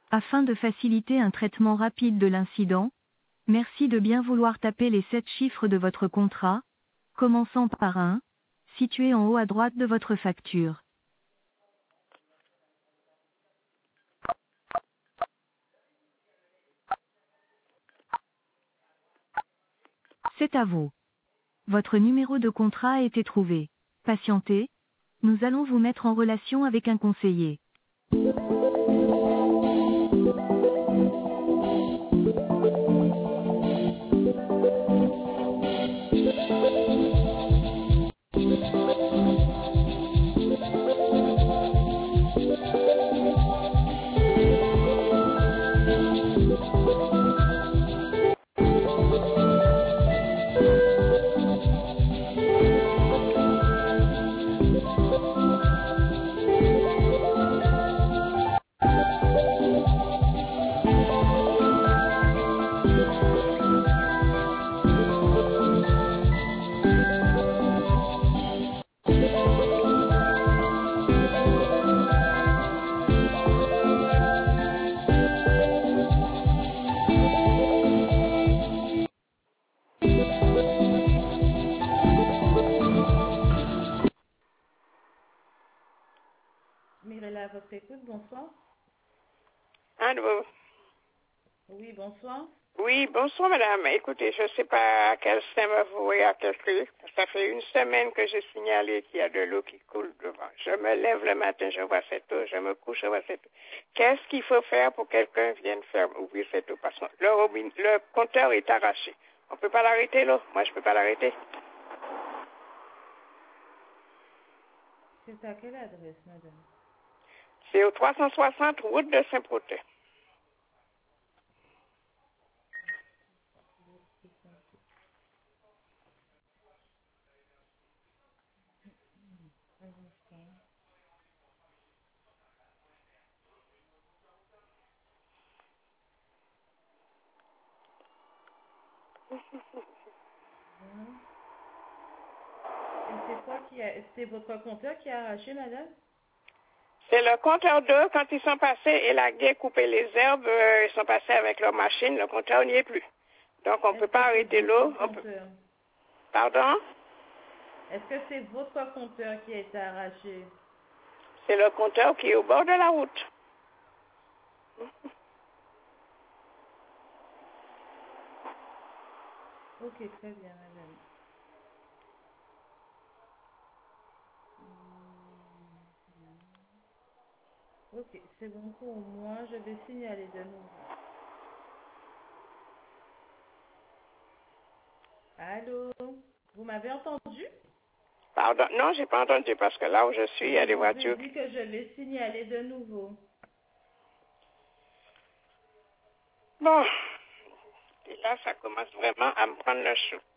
Afin de faciliter un traitement rapide de l'incident, merci de bien vouloir taper les 7 chiffres de votre contrat, commençant par 1, situé en haut à droite de votre facture. C'est à vous. Votre numéro de contrat a été trouvé. Patientez, nous allons vous mettre en relation avec un conseiller. Mirella, à votre écoute, bonsoir. Allô? Oui, bonsoir. Oui, bonsoir, madame. Écoutez, je ne sais pas à quel système vous voyez à quel prix. Ça fait une semaine que j'ai signalé qu'il y a de l'eau qui coule devant. Je me lève le matin, je vois cette eau, je me couche, je vois cette eau. Qu'est-ce qu'il faut faire pour que quelqu'un vienne faire ouvrir cette eau? Parce que le compteur est arraché. On ne peut pas l'arrêter, l'eau. Moi, je ne peux pas l'arrêter. C'est à quelle adresse, madame? C'est au 360 route de Saint-Protais. Un instant. Hein? Et c'est quoi c'est votre compteur qui a arraché, madame? C'est le compteur d'eau, quand ils sont passés et la guerre coupé les herbes, ils sont passés avec leur machine, le compteur n'y est plus. Donc on ne peut pas arrêter l'eau. Pardon? Est-ce que c'est votre compteur qui a été arraché? C'est le compteur qui est au bord de la route. Ok, très bien, madame. Ok, c'est bon pour moi. Je vais signaler de nouveau. Allô? Vous m'avez entendu? Pardon? Non, j'ai pas entendu parce que là où je suis, il y a des Je vous ai voitures. dit que je vais signaler de nouveau. Bon. Et là, ça commence vraiment à me prendre le chou.